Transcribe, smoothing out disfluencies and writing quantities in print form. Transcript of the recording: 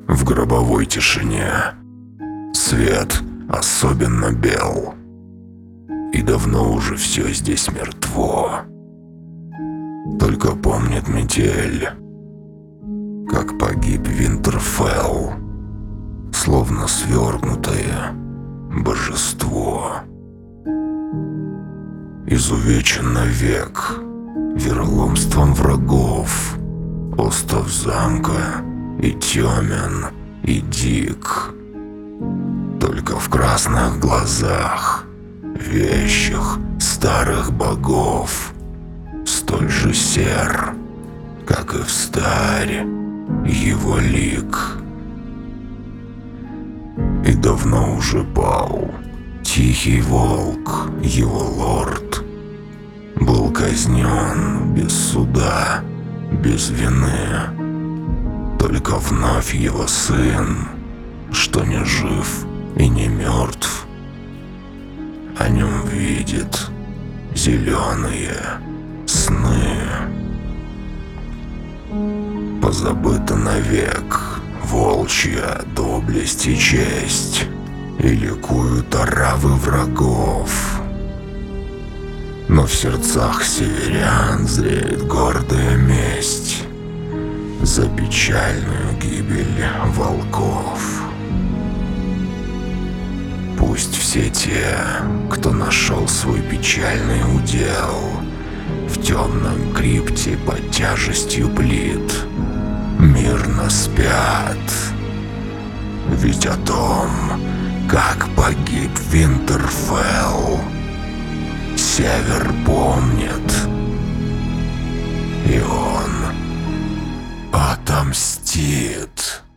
в гробовой тишине. Свет особенно бел. И давно уже все здесь мертво. Только помнит метель, как погиб Винтерфелл, словно свергнутое божество. Изувечен навек вероломством врагов. Остов замка и темен, и дик. Только в красных глазах вещих старых богов столь же сер, как и встарь его лик. И давно уже пал тихий волк, его лорд. Был казнен без суда, без вины. Только вновь его сын, что не жив и не мертв, о нем видит зеленые сны. Позабыта навек волчья доблесть и честь, и ликуют оравы врагов. Но в сердцах северян зреет гордая месть за печальную гибель волков. Пусть все те, кто нашел свой печальный удел в темном крипте под тяжестью плит, мирно спят. Ведь о том, как погиб Винтерфелл, Север помнит, и он отомстит.